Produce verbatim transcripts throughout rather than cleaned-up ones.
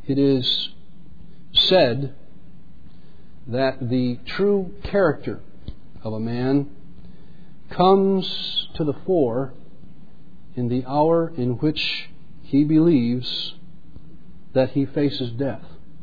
It is said that the true character of a man comes to the fore in the hour in which he believes that he faces death.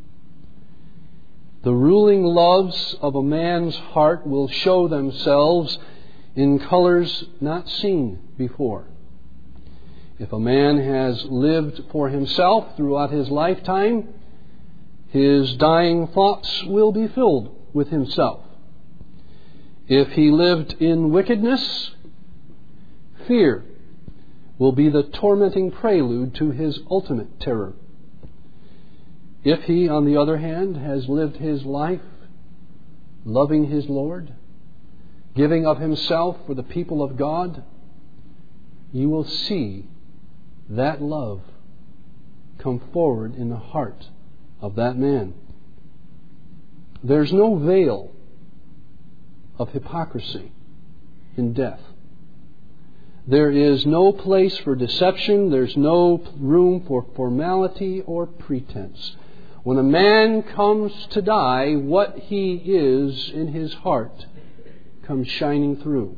The ruling loves of a man's heart will show themselves in colors not seen before. If a man has lived for himself throughout his lifetime, his dying thoughts will be filled with himself. If he lived in wickedness, fear will be the tormenting prelude to his ultimate terror. If he, on the other hand, has lived his life loving his Lord, giving of himself for the people of God, you will see that love come forward in the heart of that man. There's no veil of hypocrisy in death. There is no place for deception. There's no room for formality or pretense. When a man comes to die, what he is in his heart comes shining through.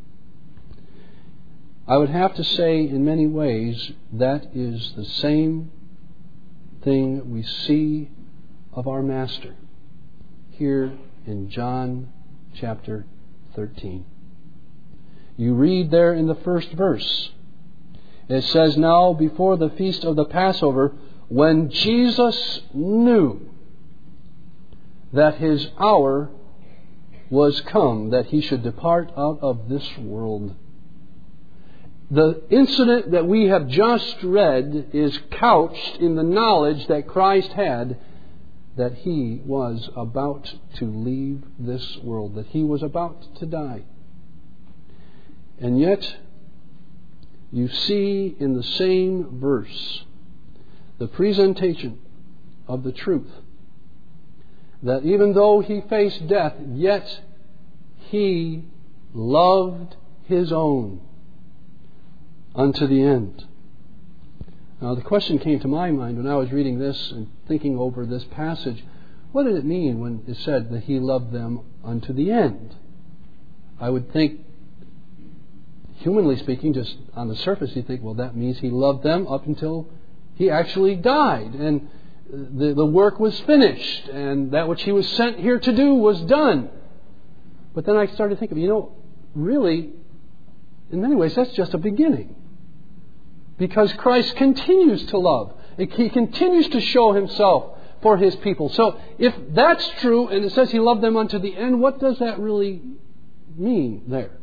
I would have to say, in many ways, that is the same thing we see of our Master here in John chapter thirteen. You read there in the first verse, it says, "Now before the feast of the Passover, when Jesus knew that his hour was come, that he should depart out of this world." The incident that we have just read is couched in the knowledge that Christ had that he was about to leave this world, that he was about to die. And yet, you see in the same verse the presentation of the truth that even though he faced death, yet he loved his own unto the end. Now, the question came to my mind when I was reading this and thinking over this passage. What did it mean when it said that he loved them unto the end? I would think, humanly speaking, just on the surface, you think, well, that means he loved them up until he actually died and the, the work was finished and that which he was sent here to do was done. But then I started thinking, you know, really, in many ways, that's just a beginning. Because Christ continues to love. He continues to show himself for his people. So if that's true, and it says he loved them unto the end, what does that really mean there?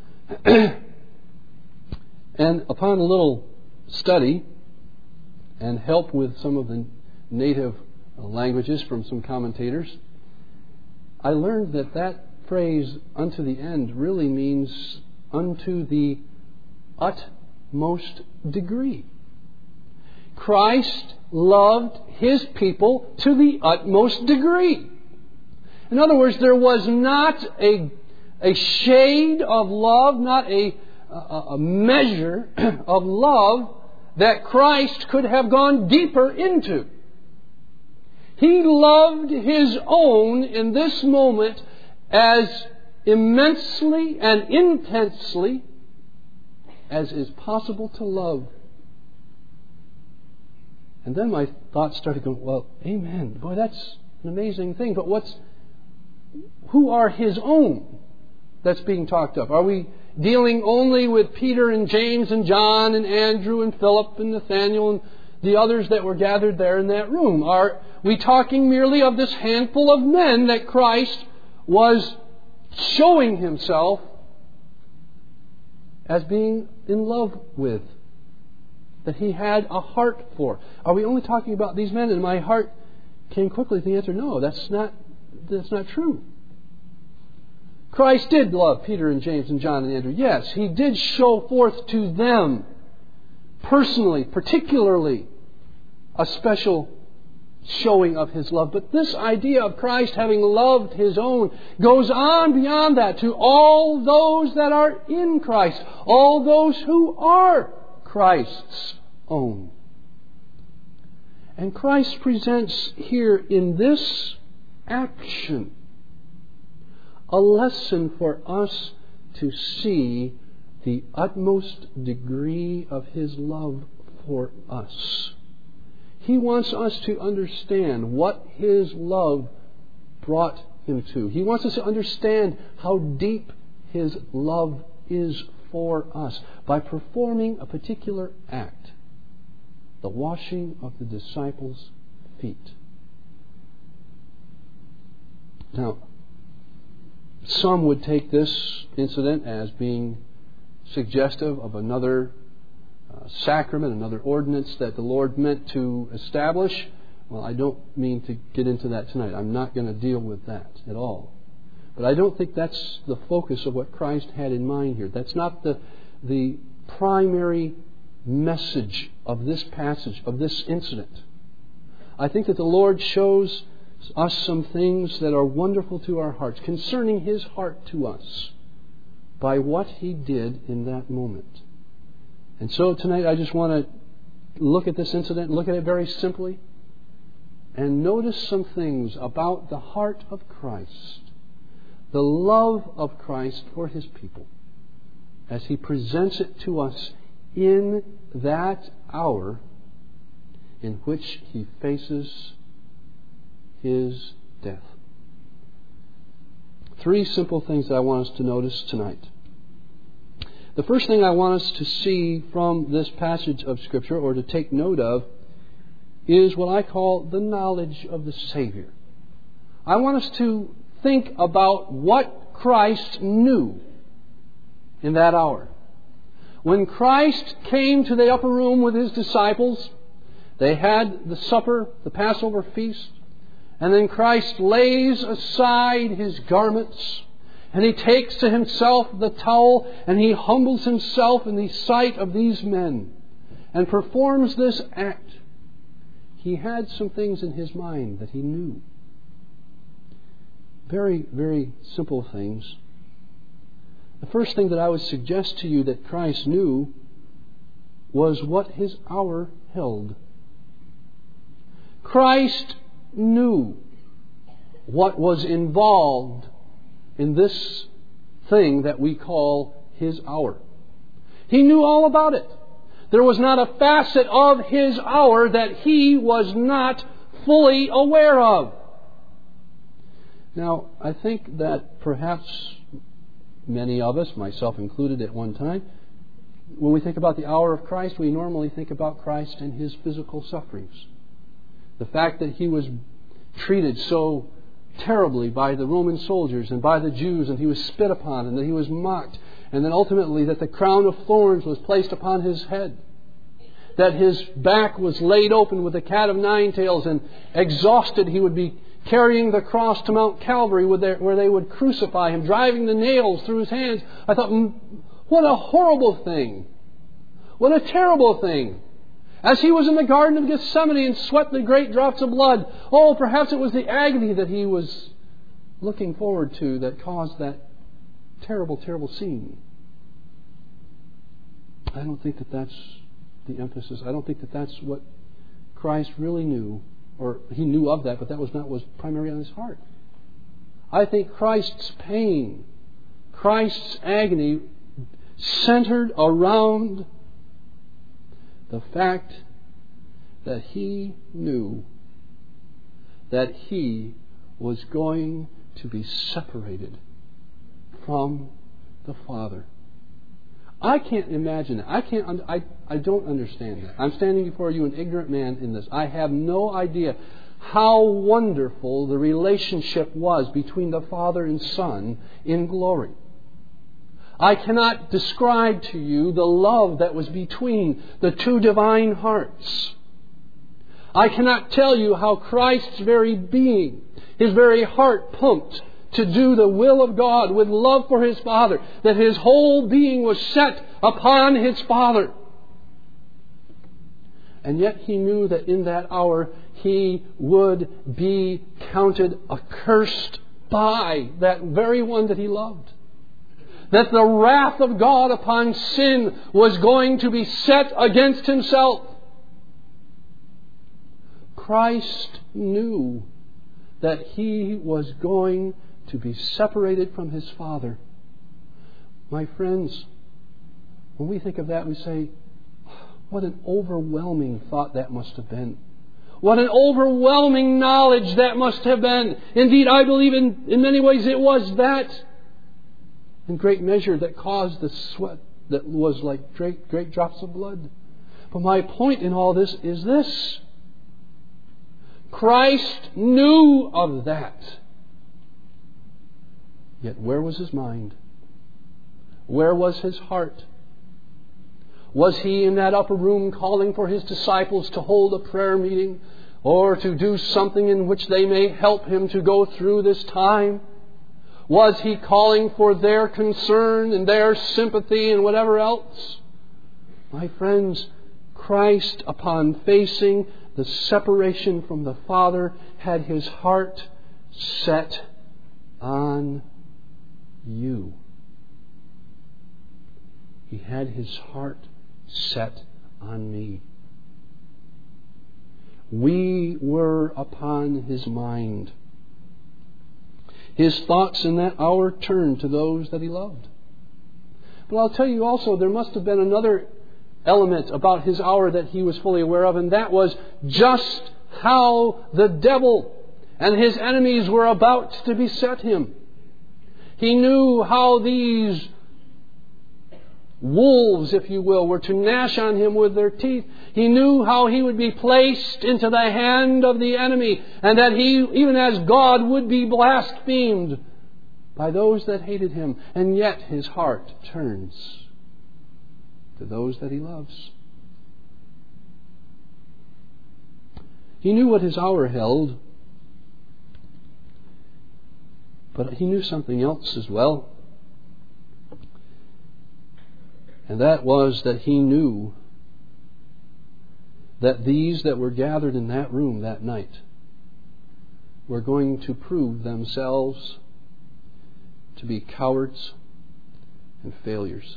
And upon a little study and help with some of the native languages from some commentators, I learned that that phrase, unto the end, really means unto the utmost degree. Christ loved his people to the utmost degree. In other words, there was not a, a shade of love, not a, a, a measure of love that Christ could have gone deeper into. He loved his own in this moment as immensely and intensely as is possible to love. And then my thoughts started going, well, amen. Boy, that's an amazing thing. But what's, who are his own that's being talked of? Are we dealing only with Peter and James and John and Andrew and Philip and Nathaniel and the others that were gathered there in that room? Are we talking merely of this handful of men that Christ was showing himself as being in love with, that he had a heart for? Are we only talking about these men? And my heart came quickly to the answer, no, that's not, that's not true. Christ did love Peter and James and John and Andrew. Yes, he did show forth to them personally, particularly, a special showing of his love. But this idea of Christ having loved his own goes on beyond that to all those that are in Christ, all those who are Christ's own. And Christ presents here in this action a lesson for us to see the utmost degree of His love for us. He wants us to understand what His love brought Him to. He wants us to understand how deep His love is for us by performing a particular act, the washing of the disciples' feet. Now, some would take this incident as being suggestive of another uh, sacrament, another ordinance that the Lord meant to establish. Well, I don't mean to get into that tonight. I'm not going to deal with that at all. But I don't think that's the focus of what Christ had in mind here. That's not the, the primary message of this passage, of this incident. I think that the Lord shows us some things that are wonderful to our hearts, concerning His heart to us, by what He did in that moment. And so tonight I just want to look at this incident, look at it very simply, and notice some things about the heart of Christ, the love of Christ for His people, as He presents it to us in that hour in which He faces His death. Three simple things that I want us to notice tonight. The first thing I want us to see from this passage of Scripture, or to take note of, is what I call the knowledge of the Savior. I want us to think about what Christ knew in that hour. When Christ came to the upper room with His disciples, they had the supper, the Passover feast, and then Christ lays aside His garments, and He takes to Himself the towel, and He humbles Himself in the sight of these men and performs this act. He had some things in His mind that He knew. Very, very simple things. The first thing that I would suggest to you that Christ knew was what His hour held. Christ knew what was involved in this thing that we call His hour. He knew all about it. There was not a facet of His hour that He was not fully aware of. Now, I think that perhaps many of us, myself included at one time, when we think about the hour of Christ, we normally think about Christ and His physical sufferings. The fact that He was treated so terribly by the Roman soldiers and by the Jews, and He was spit upon, and that He was mocked, and then ultimately that the crown of thorns was placed upon His head, that His back was laid open with a cat of nine tails, and exhausted He would be carrying the cross to Mount Calvary where they would crucify Him, driving the nails through His hands. I thought, what a horrible thing. What a terrible thing. As He was in the Garden of Gethsemane and sweat the great drops of blood, oh, perhaps it was the agony that He was looking forward to that caused that terrible, terrible scene. I don't think that that's the emphasis. I don't think that that's what Christ really knew. Or He knew of that, but that was not what was primarily on His heart. I think Christ's pain, Christ's agony centered around the fact that He knew that He was going to be separated from the Father. I can't imagine that. I can't. I, I don't understand that. I'm standing before you, an ignorant man in this. I have no idea how wonderful the relationship was between the Father and Son in glory. I cannot describe to you the love that was between the two divine hearts. I cannot tell you how Christ's very being, His very heart pumped to do the will of God with love for His Father, that His whole being was set upon His Father. And yet He knew that in that hour He would be counted accursed by that very one that He loved. That the wrath of God upon sin was going to be set against Himself. Christ knew that He was going to be separated from His Father. My friends, when we think of that, we say, what an overwhelming thought that must have been. What an overwhelming knowledge that must have been. Indeed, I believe in, in many ways it was that, in great measure, that caused the sweat that was like great, great drops of blood. But my point in all this is this. Christ knew of that. Yet where was His mind? Where was His heart? Was He in that upper room calling for His disciples to hold a prayer meeting or to do something in which they may help Him to go through this time? Was He calling for their concern and their sympathy and whatever else? My friends, Christ, upon facing the separation from the Father, had His heart set on you. He had His heart set on me. We were upon His mind. His thoughts in that hour turned to those that He loved. But I'll tell you also, there must have been another element about His hour that He was fully aware of, and that was just how the devil and his enemies were about to beset Him. He knew how these wolves, if you will, were to gnash on Him with their teeth. He knew how He would be placed into the hand of the enemy, and that He, even as God, would be blasphemed by those that hated Him. And yet His heart turns to those that He loves. He knew what His hour held, but He knew something else as well. And that was that He knew that these that were gathered in that room that night were going to prove themselves to be cowards and failures.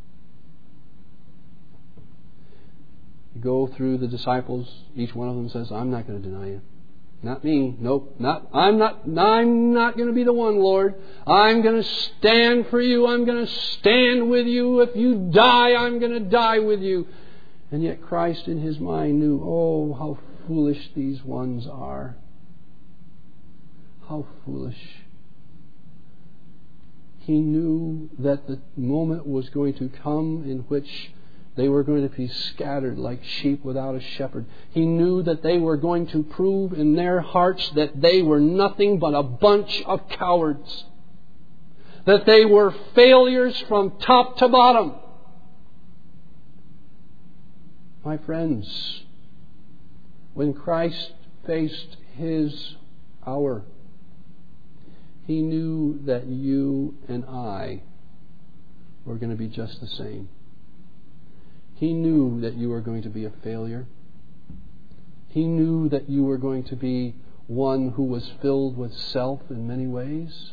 You go through the disciples, each one of them says, I'm not going to deny You. Not me. Nope. Not, I'm not, I'm not going to be the one, Lord. I'm going to stand for You. I'm going to stand with You. If You die, I'm going to die with You. And yet Christ in His mind knew, oh, how foolish these ones are. How foolish. He knew that the moment was going to come in which they were going to be scattered like sheep without a shepherd. He knew that they were going to prove in their hearts that they were nothing but a bunch of cowards. That they were failures from top to bottom. My friends, when Christ faced His hour, He knew that you and I were going to be just the same. He knew that you were going to be a failure. He knew that you were going to be one who was filled with self in many ways.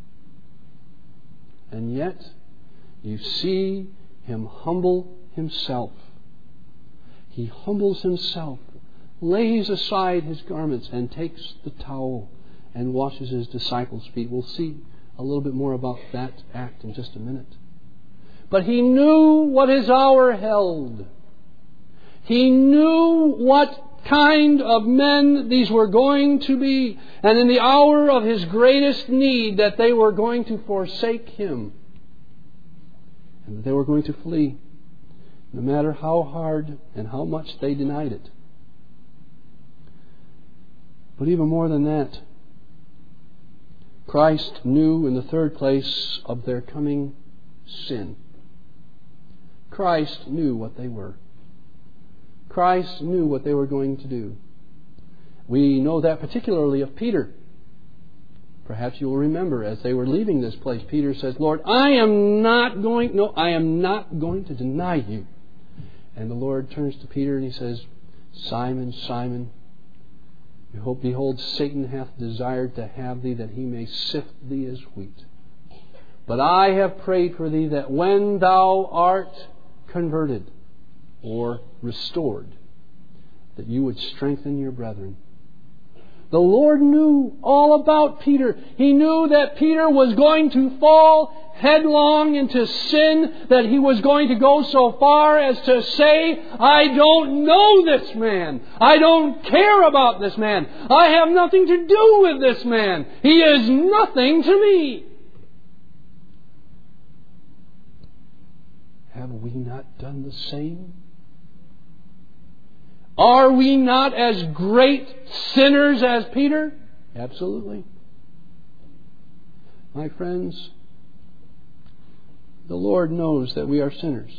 And yet, you see Him humble Himself. He humbles Himself, lays aside His garments, and takes the towel and washes His disciples' feet. We'll see a little bit more about that act in just a minute. But He knew what His hour held. He knew what kind of men these were going to be. And in the hour of His greatest need, that they were going to forsake Him. And that they were going to flee, no matter how hard and how much they denied it. But even more than that, Christ knew in the third place of their coming sin. Christ knew what they were. Christ knew what they were going to do. We know that particularly of Peter. Perhaps you will remember as they were leaving this place, Peter says, Lord, I am not going, no, I am not going to deny You. And the Lord turns to Peter and He says, Simon, Simon, behold, Satan hath desired to have thee, that he may sift thee as wheat. But I have prayed for thee, that when thou art converted or restored, that you would strengthen your brethren. The Lord knew all about Peter. He knew that Peter was going to fall headlong into sin, that he was going to go so far as to say, I don't know this man. I don't care about this man. I have nothing to do with this man. He is nothing to me. Have we not done the same? Are we not as great sinners as Peter? Absolutely. My friends, the Lord knows that we are sinners.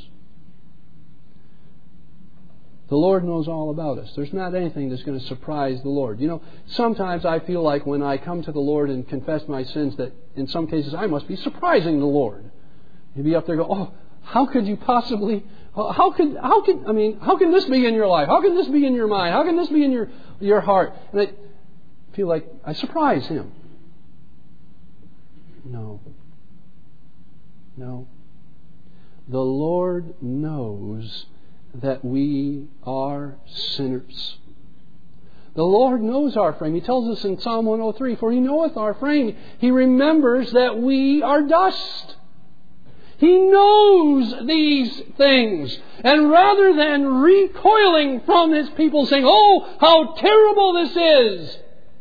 The Lord knows all about us. There's not anything that's going to surprise the Lord. You know, sometimes I feel like when I come to the Lord and confess my sins that in some cases I must be surprising the Lord. He'd be up there going, oh, how could you possibly... How can, how can, I mean, how can this be in your life? How can this be in your mind? How can this be in your, your heart? And I feel like I surprise Him. No. No. The Lord knows that we are sinners. The Lord knows our frame. He tells us in Psalm one oh three, for He knoweth our frame. He remembers that we are dust. He knows these things. And rather than recoiling from His people saying, oh, how terrible this is,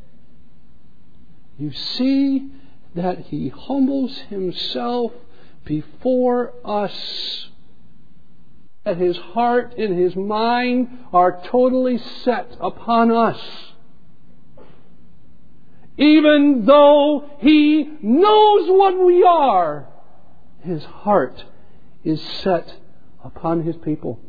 you see that He humbles Himself before us. That His heart and His mind are totally set upon us. Even though He knows what we are, His heart is set upon His people.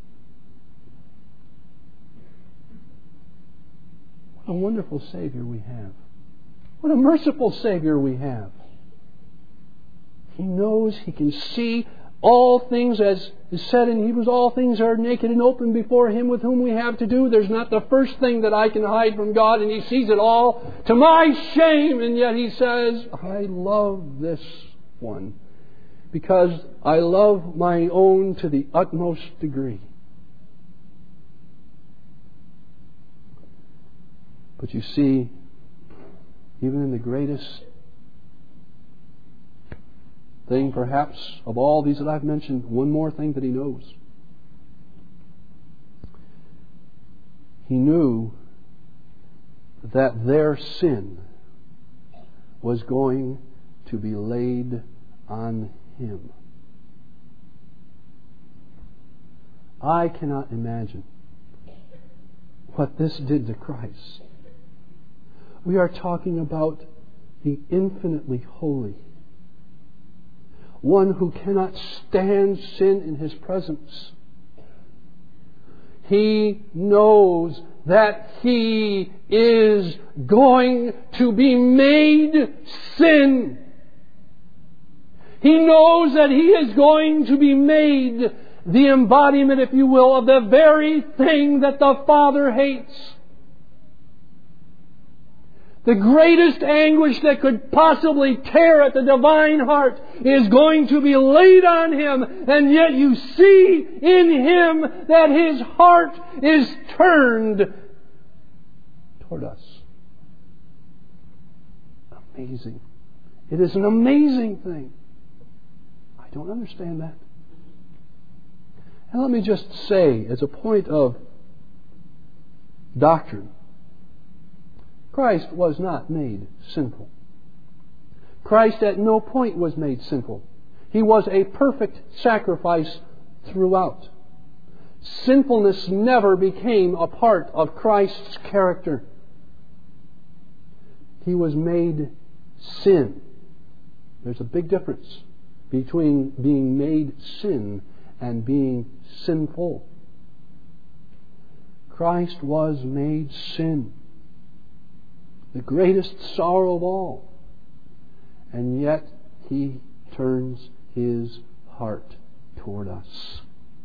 What a wonderful Savior we have. What a merciful Savior we have. He knows, He can see all things, as is said in Hebrews, all things are naked and open before Him with whom we have to do. There's not the first thing that I can hide from God, and He sees it all to my shame, and yet He says, I love this one, because I love my own to the utmost degree. But you see, even in the greatest thing, perhaps, of all these that I've mentioned, one more thing that He knows. He knew that their sin was going to be laid on Him. I cannot imagine what this did to Christ. We are talking about the infinitely holy, one who cannot stand sin in His presence. He knows that He is going to be made sin. He knows that He is going to be made the embodiment, if you will, of the very thing that the Father hates. The greatest anguish that could possibly tear at the divine heart is going to be laid on Him, and yet you see in Him that His heart is turned toward us. Amazing. It is an amazing thing. I don't understand that. And let me just say, as a point of doctrine, Christ was not made sinful. Christ at no point was made sinful. He was a perfect sacrifice throughout. Sinfulness never became a part of Christ's character. He was made sin. There's a big difference between being made sin and being sinful. Christ was made sin, the greatest sorrow of all. And yet He turns His heart toward us.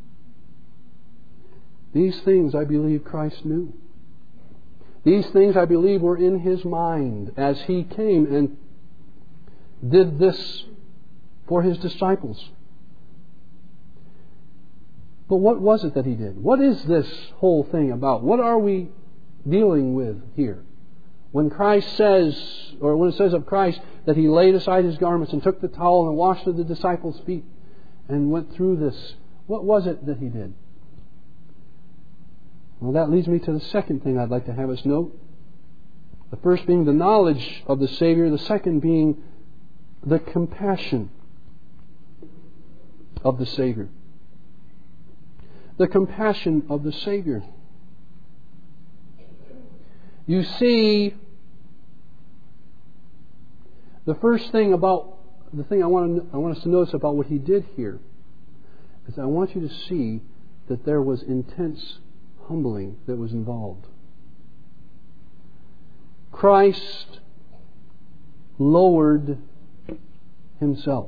These things I believe Christ knew. These things I believe were in His mind as He came and did this for His disciples. But what was it that He did? What is this whole thing about? What are we dealing with here? When Christ says, or when it says of Christ that He laid aside His garments and took the towel and washed the disciples' feet and went through this, what was it that He did? Well, that leads me to the second thing I'd like to have us note. The first being the knowledge of the Savior. The second being the compassion of the Savior. The compassion of the Savior. You see, the first thing about, the thing I want, to, I want us to notice about what He did here is I want you to see that there was intense humbling that was involved. Christ lowered Himself.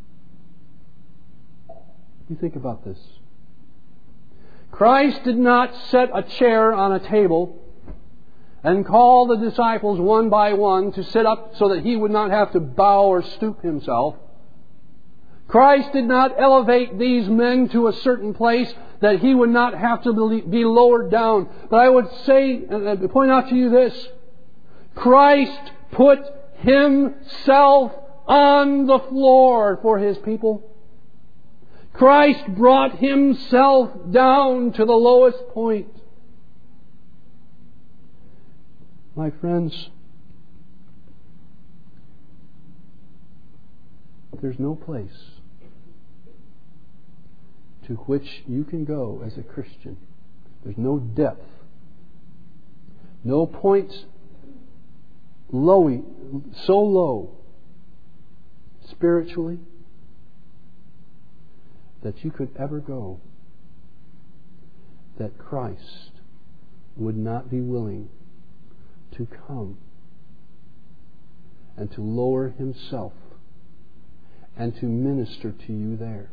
You think about this. Christ did not set a chair on a table and call the disciples one by one to sit up so that He would not have to bow or stoop Himself. Christ did not elevate these men to a certain place that He would not have to be lowered down. But I would say, and point out to you this, Christ put Himself on the floor for His people. Christ brought Himself down to the lowest point. My friends, there's no place to which you can go as a Christian. There's no depth, no point low, so low spiritually that you could ever go that Christ would not be willing to come and to lower Himself and to minister to you there.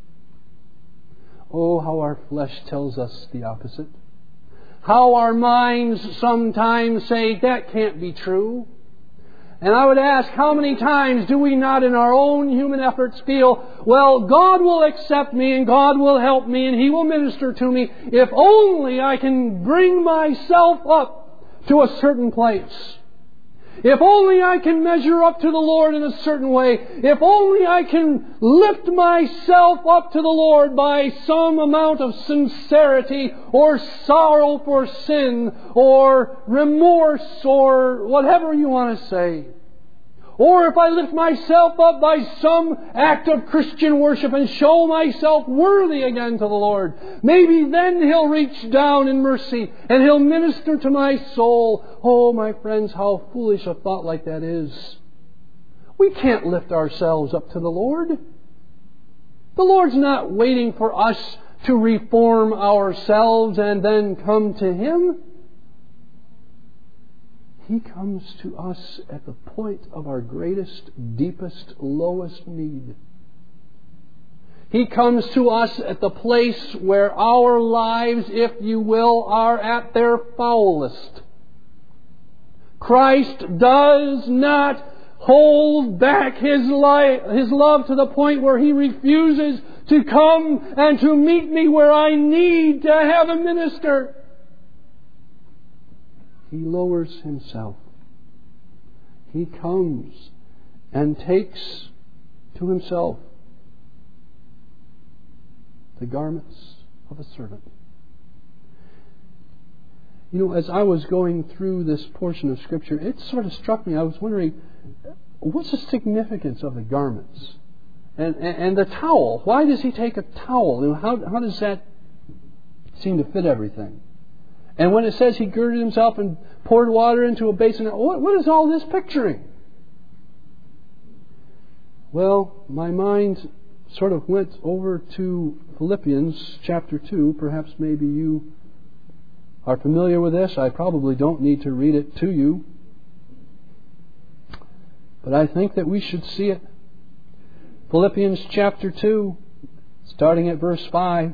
Oh, how our flesh tells us the opposite. How our minds sometimes say, that can't be true. And I would ask, how many times do we not in our own human efforts feel, well, God will accept me and God will help me and He will minister to me if only I can bring myself up to a certain place. If only I can measure up to the Lord in a certain way. If only I can lift myself up to the Lord by some amount of sincerity or sorrow for sin or remorse or whatever you want to say. Or if I lift myself up by some act of Christian worship and show myself worthy again to the Lord, maybe then He'll reach down in mercy and He'll minister to my soul. Oh, my friends, how foolish a thought like that is. We can't lift ourselves up to the Lord. The Lord's not waiting for us to reform ourselves and then come to Him. He comes to us at the point of our greatest, deepest, lowest need. He comes to us at the place where our lives, if you will, are at their foulest. Christ does not hold back His, li- His love to the point where He refuses to come and to meet me where I need to have a minister. He lowers Himself. He comes and takes to Himself the garments of a servant. You know, as I was going through this portion of Scripture, it sort of struck me. I was wondering, what's the significance of the garments? And, and, and the towel. Why does He take a towel? You know, how, how does that seem to fit everything? And when it says He girded Himself and poured water into a basin, what, what is all this picturing? Well, my mind sort of went over to Philippians chapter two. Perhaps maybe you are familiar with this. I probably don't need to read it to you. But I think that we should see it. Philippians chapter two, starting at verse five.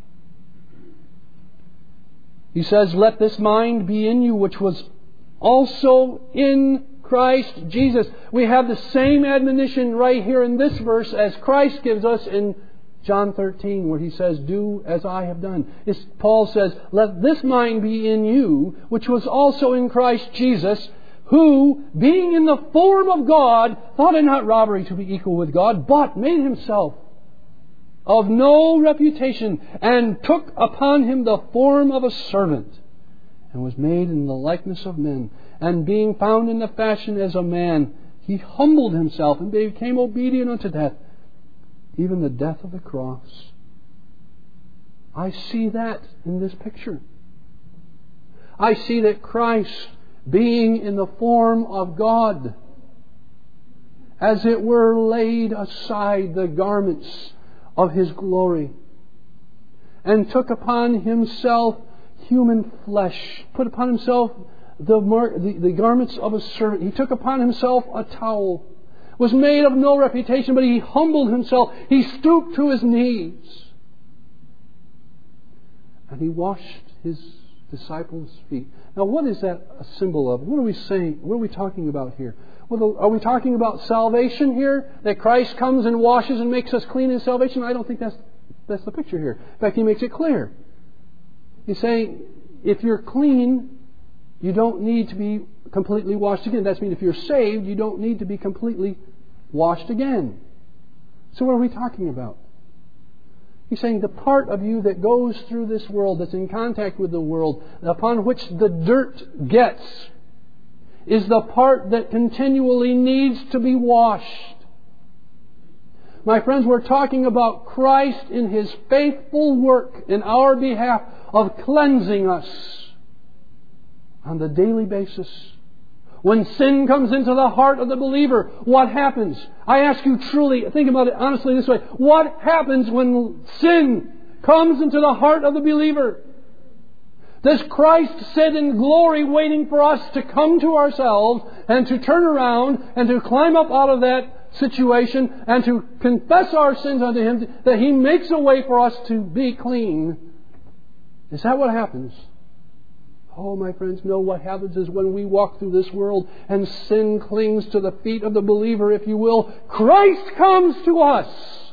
He says, let this mind be in you which was also in Christ Jesus. We have the same admonition right here in this verse as Christ gives us in John thirteen, where he says, "Do as I have done." It's, Paul says, "Let this mind be in you, which was also in Christ Jesus, who, being in the form of God, thought it not robbery to be equal with God, but made himself of no reputation, and took upon him the form of a servant, and was made in the likeness of men. And being found in the fashion as a man, he humbled himself and became obedient unto death, even the death of the cross." I see that in this picture. I see that Christ, being in the form of God, as it were, laid aside the garments of His glory, and took upon Himself human flesh, put upon Himself the, mar- the, the garments of a servant. He took upon Himself a towel, was made of no reputation, but He humbled Himself. He stooped to His knees, and He washed His disciples' feet. Now, what is that a symbol of? What are we saying? What are we talking about here? Well, are we talking about salvation here? That Christ comes and washes and makes us clean in salvation? I don't think that's that's the picture here. In fact, He makes it clear. He's saying, if you're clean, you don't need to be completely washed again. That means if you're saved, you don't need to be completely washed again. So what are we talking about? He's saying the part of you that goes through this world, that's in contact with the world, upon which the dirt gets, is the part that continually needs to be washed. My friends, we're talking about Christ in His faithful work in our behalf of cleansing us on the daily basis. When sin comes into the heart of the believer, what happens? I ask you truly, think about it honestly this way. What happens when sin comes into the heart of the believer? Does Christ sit in glory waiting for us to come to ourselves and to turn around and to climb up out of that situation and to confess our sins unto Him, that He makes a way for us to be clean? Is that what happens? Oh, my friends, no. What happens is when we walk through this world and sin clings to the feet of the believer, if you will, Christ comes to us.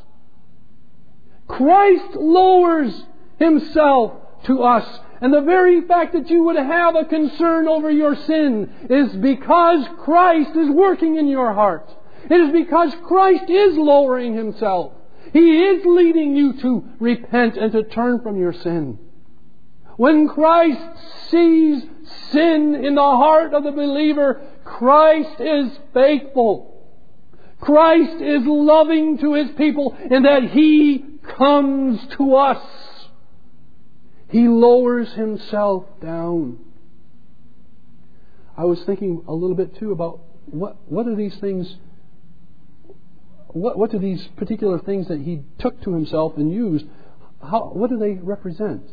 Christ lowers Himself to us. And the very fact that you would have a concern over your sin is because Christ is working in your heart. It is because Christ is lowering Himself. He is leading you to repent and to turn from your sin. When Christ sees sin in the heart of the believer, Christ is faithful. Christ is loving to His people in that He comes to us. He lowers Himself down. I was thinking a little bit too about what what are these things, what what do these particular things that He took to Himself and used, how, what do they represent?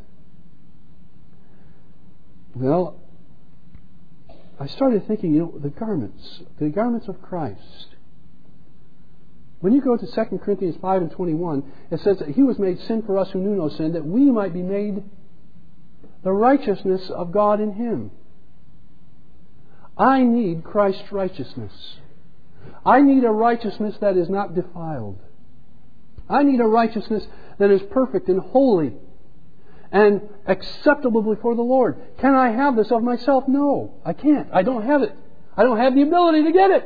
Well, I started thinking, you know, the garments, the garments of Christ. When you go to Second Corinthians five and twenty-one, it says that He was made sin for us who knew no sin, that we might be made the righteousness of God in Him. I need Christ's righteousness. I need a righteousness that is not defiled. I need a righteousness that is perfect and holy and acceptable before the Lord. Can I have this of myself? No, I can't. I don't have it. I don't have the ability to get it.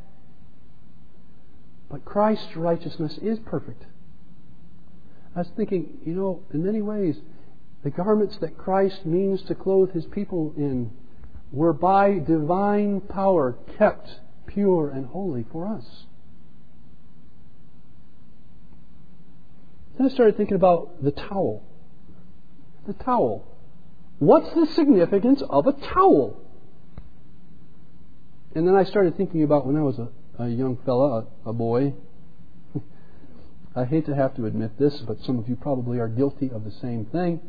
But Christ's righteousness is perfect. I was thinking, you know, in many ways, the garments that Christ means to clothe His people in were by divine power kept pure and holy for us. Then I started thinking about the towel. The towel. What's the significance of a towel? And then I started thinking about when I was a, a young fella, a, a boy. I hate to have to admit this, but some of you probably are guilty of the same thing.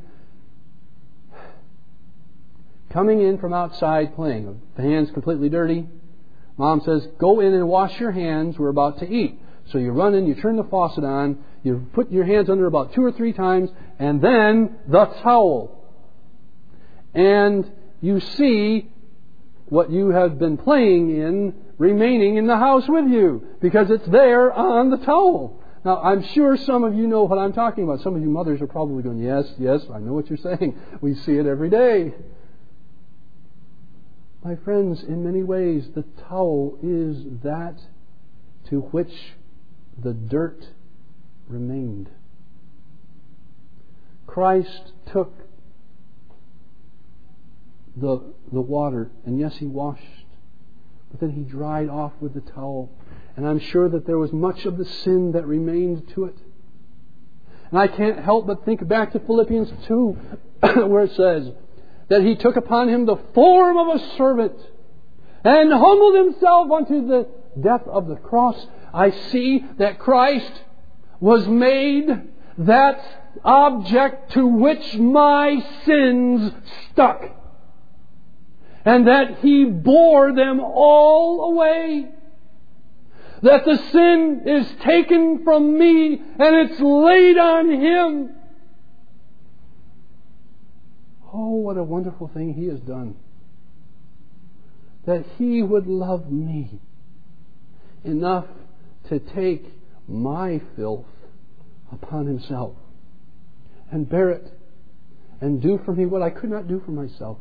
Coming in from outside playing, the hands completely dirty. Mom says, go in and wash your hands, we're about to eat. So you run in, you turn the faucet on, you put your hands under about two or three times, and then the towel. And you see what you have been playing in remaining in the house with you, because it's there on the towel. Now, I'm sure some of you know what I'm talking about. Some of you mothers are probably going, yes, yes, I know what you're saying. We see it every day. My friends, in many ways, the towel is that to which the dirt remained. Christ took the, the water, and yes, He washed, but then He dried off with the towel. And I'm sure that there was much of the sin that remained to it. And I can't help but think back to Philippians two, where it says that He took upon Him the form of a servant and humbled Himself unto the death of the cross. I see that Christ was made that object to which my sins stuck, and that He bore them all away. That the sin is taken from me and it's laid on Him. Oh, what a wonderful thing He has done. That He would love me enough to take my filth upon Himself and bear it and do for me what I could not do for myself.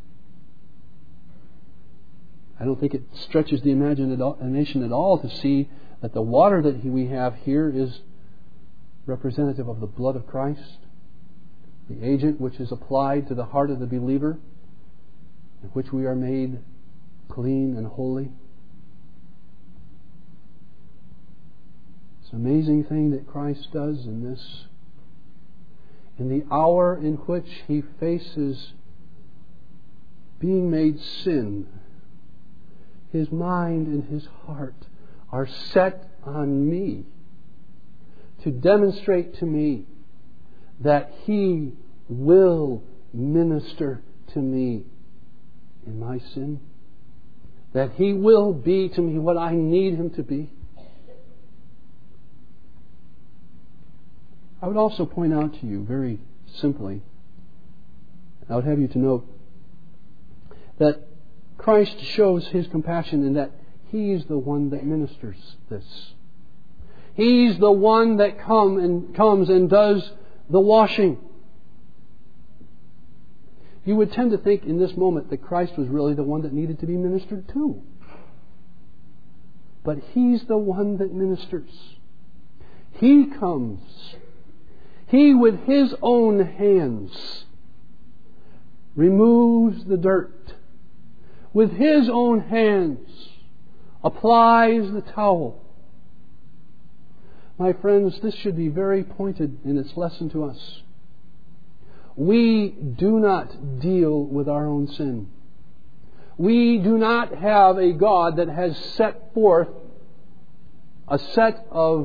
I don't think it stretches the imagination at all to see that the water that we have here is representative of the blood of Christ, the agent which is applied to the heart of the believer, in which we are made clean and holy. It's an amazing thing that Christ does in this. In the hour in which He faces being made sin, His mind and His heart are set on me to demonstrate to me that He will minister to me in my sin. That He will be to me what I need Him to be. I would also point out to you very simply, I would have you to note that Christ shows His compassion in that He's the one that ministers this. He's the one that come and comes and does the washing. You would tend to think in this moment that Christ was really the one that needed to be ministered to. But He's the one that ministers. He comes. He, with His own hands, removes the dirt. With His own hands, applies the towel. My friends, this should be very pointed in its lesson to us. We do not deal with our own sin. We do not have a God that has set forth a set of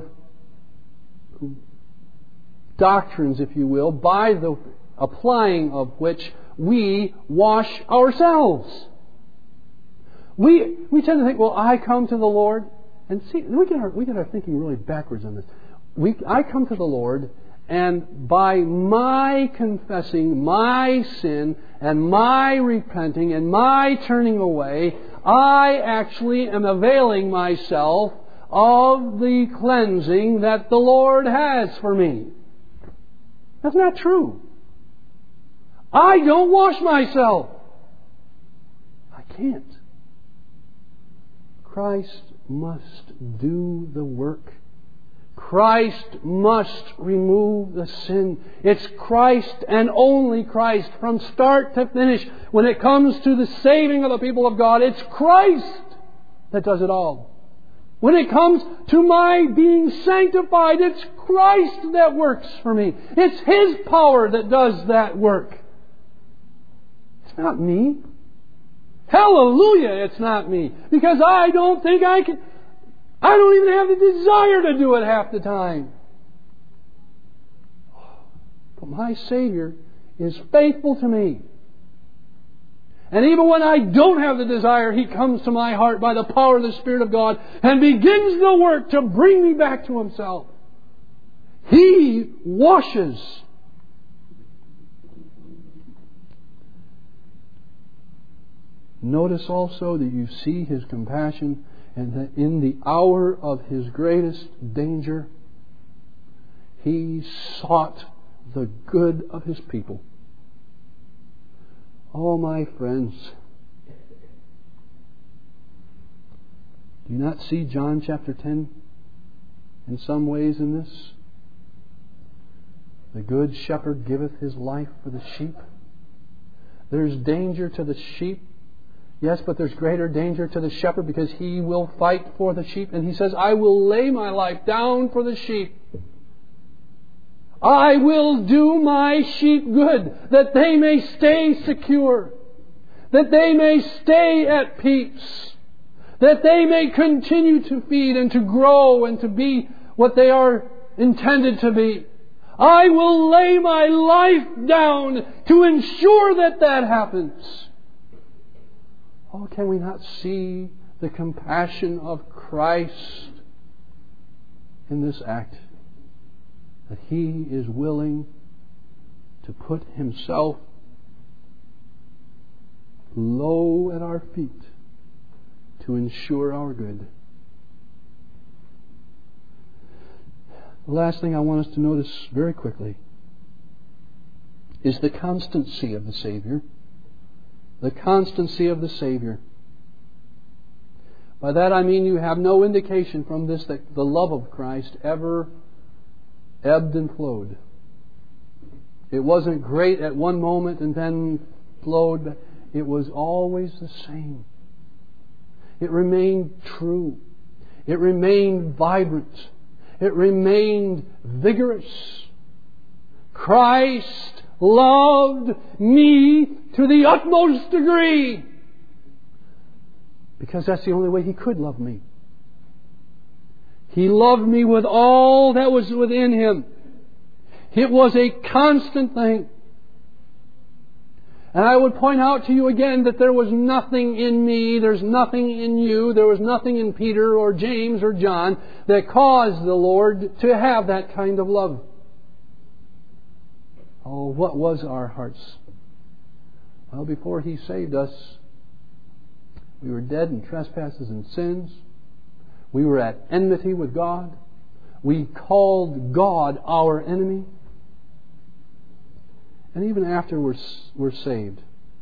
doctrines, if you will, by the applying of which we wash ourselves. We we tend to think, well, I come to the Lord, and see, we get our we get our thinking really backwards on this. We I come to the Lord, and by my confessing my sin and my repenting and my turning away, I actually am availing myself of the cleansing that the Lord has for me. That's not true. I don't wash myself. I can't. Christ must do the work. Christ must remove the sin. It's Christ and only Christ from start to finish. When it comes to the saving of the people of God, it's Christ that does it all. When it comes to my being sanctified, it's Christ that works for me. It's His power that does that work. It's not me. Hallelujah, it's not me. Because I don't think I can... I don't even have the desire to do it half the time. But my Savior is faithful to me. And even when I don't have the desire, He comes to my heart by the power of the Spirit of God and begins the work to bring me back to Himself. He washes. Notice also that you see His compassion, and that in the hour of His greatest danger, He sought the good of His people. Oh, my friends, do you not see John chapter ten in some ways in this? The good shepherd giveth his life for the sheep. There's danger to the sheep. Yes, but there's greater danger to the shepherd because he will fight for the sheep. And he says, I will lay my life down for the sheep. I will do my sheep good, that they may stay secure, that they may stay at peace, that they may continue to feed and to grow and to be what they are intended to be. I will lay my life down to ensure that that happens. Oh, can we not see the compassion of Christ in this act? That He is willing to put Himself low at our feet to ensure our good. The last thing I want us to notice very quickly is the constancy of the Savior. The constancy of the Savior. By that I mean you have no indication from this that the love of Christ ever ebbed and flowed. It wasn't great at one moment and then flowed, but it was always the same. It remained true. It remained vibrant. It remained vigorous. Christ loved me to the utmost degree because that's the only way He could love me. He loved me with all that was within Him. It was a constant thing. And I would point out to you again that there was nothing in me, there's nothing in you, there was nothing in Peter or James or John that caused the Lord to have that kind of love. Oh, what was our hearts? Well, before He saved us, we were dead in trespasses and sins. We were at enmity with God. We called God our enemy. And even after we're, we're saved,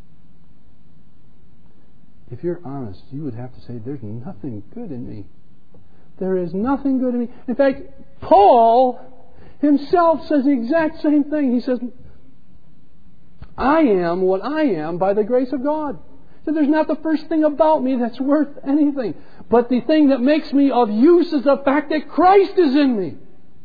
if you're honest, you would have to say, there's nothing good in me. There is nothing good in me. In fact, Paul himself says the exact same thing. He says, I am what I am by the grace of God. So there's not the first thing about me that's worth anything. But the thing that makes me of use is the fact that Christ is in me.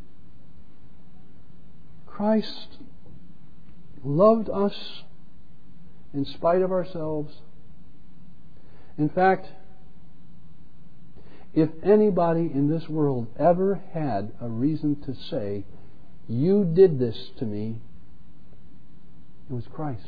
Christ loved us in spite of ourselves. In fact, if anybody in this world ever had a reason to say, you did this to me, it was Christ.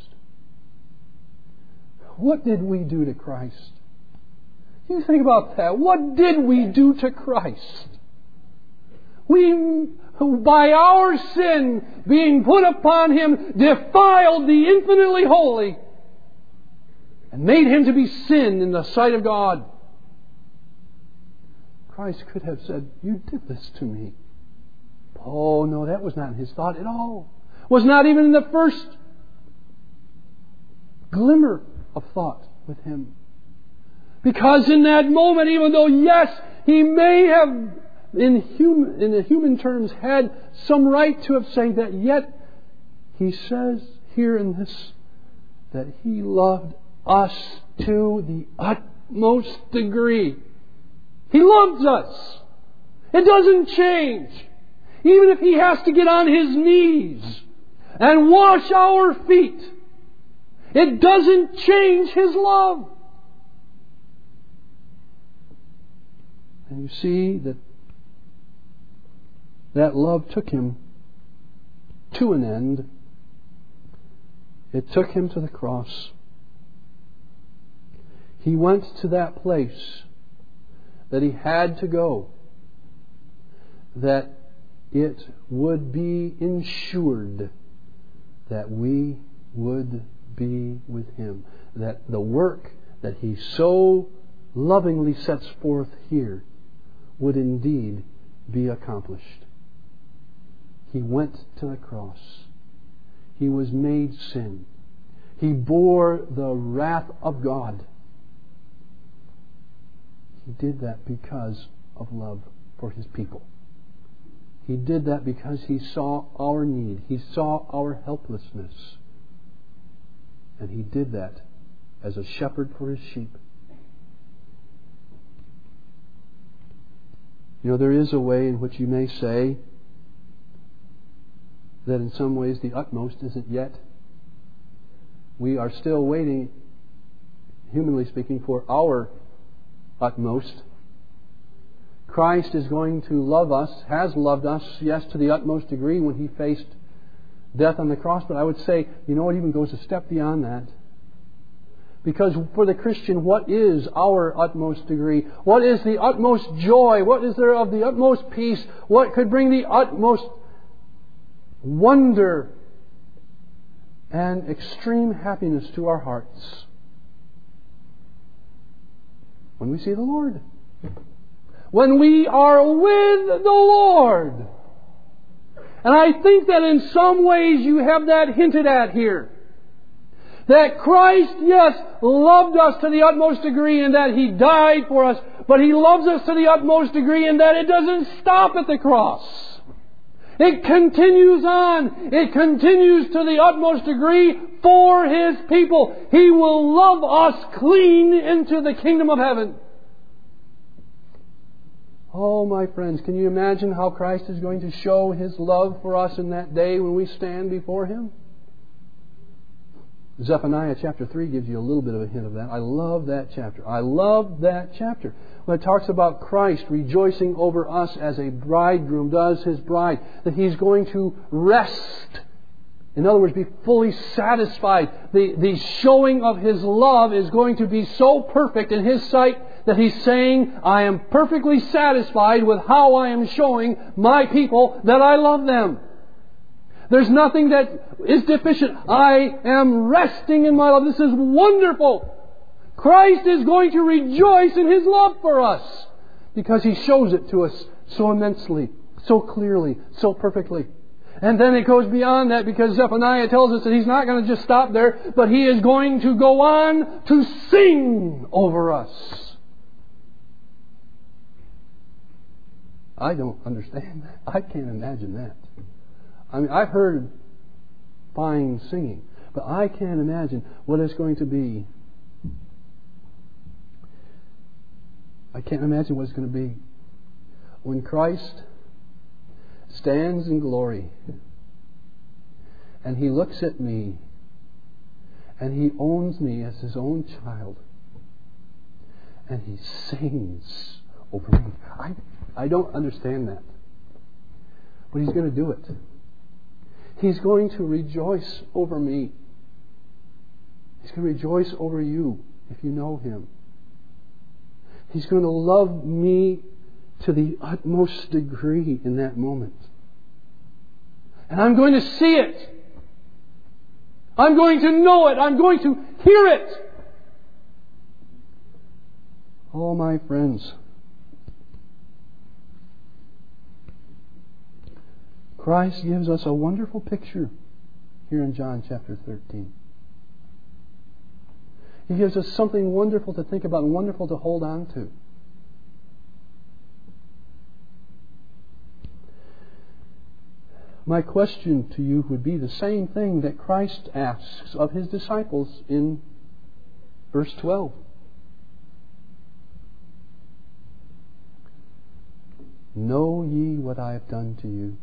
What did we do to Christ? You think about that. What did we do to Christ? We, by our sin being put upon Him, defiled the infinitely holy and made Him to be sin in the sight of God. Christ could have said, you did this to me. Oh, no, that was not His thought at all. Was not even in the first glimmer of thought with Him. Because in that moment, even though, yes, He may have, in human, in the human terms, had some right to have said that, yet He says here in this that He loved us to the utmost degree. He loves us. It doesn't change. Even if He has to get on His knees and wash our feet, it doesn't change His love. And you see that that love took Him to an end. It took Him to the cross. He went to that place that He had to go, that it would be ensured that we would be with Him, that the work that He so lovingly sets forth here would indeed be accomplished. He went to the cross. He was made sin. He bore the wrath of God. He did that because of love for His people. He did that because He saw our need. He saw our helplessness. And He did that as a shepherd for His sheep. You know, there is a way in which you may say that in some ways the utmost isn't yet. We are still waiting, humanly speaking, for our utmost. Christ is going to love us, has loved us, yes, to the utmost degree when He faced death on the cross. But I would say, you know, it even goes a step beyond that. Because for the Christian, what is our utmost degree? What is the utmost joy? What is there of the utmost peace? What could bring the utmost wonder and extreme happiness to our hearts? When we see the Lord. When we are with the Lord. And I think that in some ways you have that hinted at here. That Christ, yes, loved us to the utmost degree in that He died for us, but He loves us to the utmost degree in that it doesn't stop at the cross. It continues on. It continues to the utmost degree for His people. He will love us clean into the kingdom of heaven. Oh, my friends, can you imagine how Christ is going to show His love for us in that day when we stand before Him? Zephaniah chapter three gives you a little bit of a hint of that. I love that chapter. I love that chapter. When it talks about Christ rejoicing over us as a bridegroom does his bride, that He's going to rest. In other words, be fully satisfied. The, the showing of His love is going to be so perfect in His sight that He's saying, I am perfectly satisfied with how I am showing my people that I love them. There's nothing that is deficient. I am resting in my love. This is wonderful. Christ is going to rejoice in His love for us because He shows it to us so immensely, so clearly, so perfectly. And then it goes beyond that because Zephaniah tells us that He's not going to just stop there, but He is going to go on to sing over us. I don't understand that. I can't imagine that. I mean, I've heard fine singing, but I can't imagine what it's going to be. I can't imagine what it's going to be when Christ stands in glory and He looks at me and He owns me as His own child and He sings over me. I, I don't understand that. But He's going to do it. He's going to rejoice over me. He's going to rejoice over you if you know Him. He's going to love me to the utmost degree in that moment. And I'm going to see it. I'm going to know it. I'm going to hear it. Oh, my friends. Christ gives us a wonderful picture here in John chapter thirteen. He gives us something wonderful to think about and wonderful to hold on to. My question to you would be the same thing that Christ asks of His disciples in verse twelve. Know ye what I have done to you?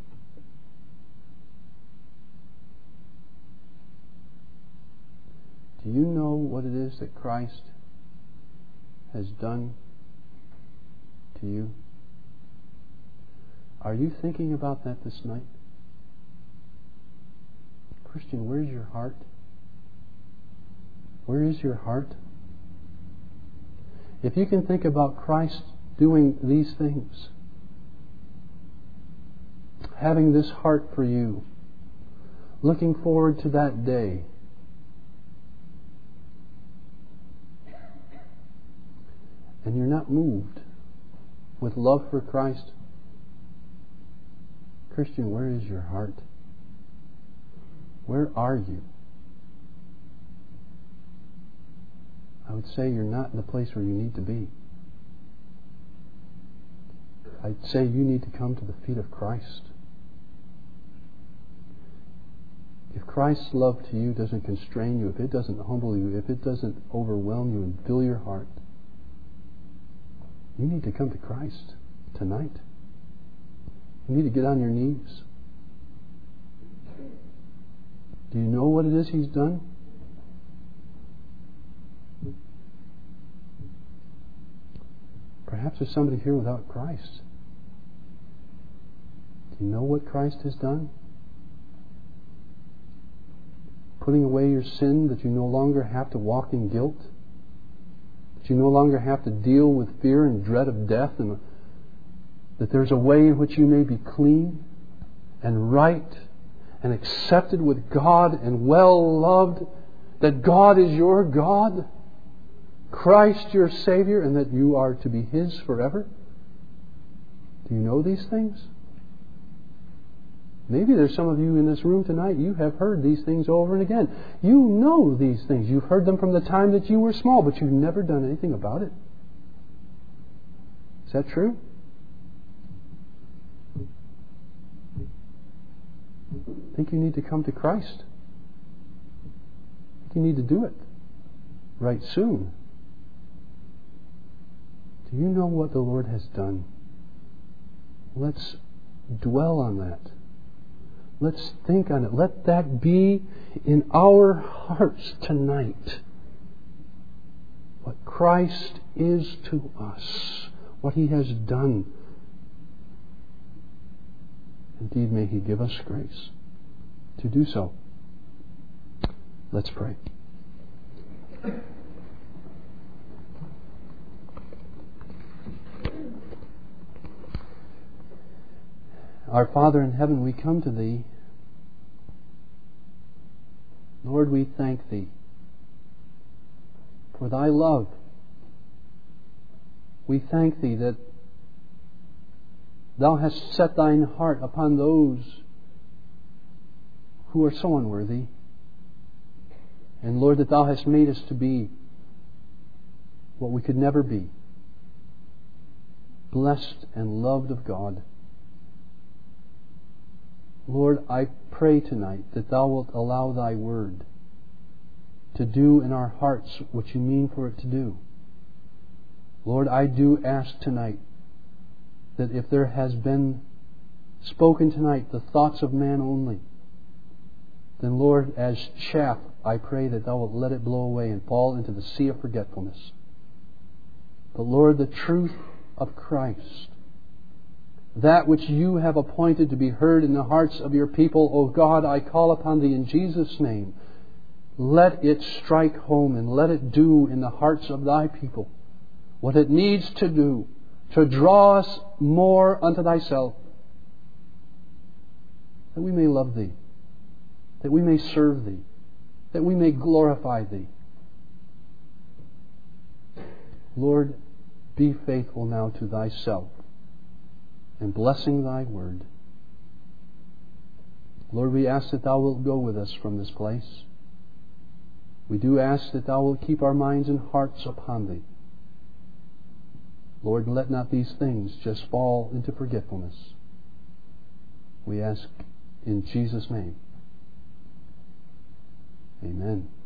Do you know what it is that Christ has done to you? Are you thinking about that this night? Christian, where's your heart? Where is your heart? If you can think about Christ doing these things, having this heart for you, looking forward to that day, and you're not moved with love for Christ, Christian, where is your heart? Where are you? I would say you're not in the place where you need to be. I'd say you need to come to the feet of Christ. If Christ's love to you doesn't constrain you, if it doesn't humble you, if it doesn't overwhelm you and fill your heart, you need to come to Christ tonight. You need to get on your knees. Do you know what it is He's done? Perhaps there's somebody here without Christ. Do you know what Christ has done? Putting away your sin, that you no longer have to walk in guilt, that you no longer have to deal with fear and dread of death, and that there's a way in which you may be clean and right and accepted with God and well loved, that God is your God, Christ your Savior, and that you are to be His forever. Do you know these things? Maybe there's some of you in this room tonight, you have heard these things over and again. You know these things. You've heard them from the time that you were small, but you've never done anything about it. Is that true? I think you need to come to Christ. I think you need to do it right soon. Do you know what the Lord has done? Let's dwell on that. Let's think on it. Let that be in our hearts tonight. What Christ is to us. What He has done. Indeed, may He give us grace to do so. Let's pray. Our Father in heaven, we come to Thee. Lord, we thank Thee for Thy love. We thank Thee that Thou hast set Thine heart upon those who are so unworthy. And Lord, that Thou hast made us to be what we could never be. Blessed and loved of God. Lord, I pray tonight that Thou wilt allow Thy Word to do in our hearts what You mean for it to do. Lord, I do ask tonight that if there has been spoken tonight the thoughts of man only, then Lord, as chaff, I pray that Thou wilt let it blow away and fall into the sea of forgetfulness. But Lord, the truth of Christ, that which You have appointed to be heard in the hearts of Your people, O God, I call upon Thee in Jesus' name. Let it strike home and let it do in the hearts of Thy people what it needs to do to draw us more unto Thyself, that we may love Thee, that we may serve Thee, that we may glorify Thee. Lord, be faithful now to Thyself and blessing Thy Word. Lord, we ask that Thou wilt go with us from this place. We do ask that Thou wilt keep our minds and hearts upon Thee. Lord, let not these things just fall into forgetfulness. We ask in Jesus' name. Amen.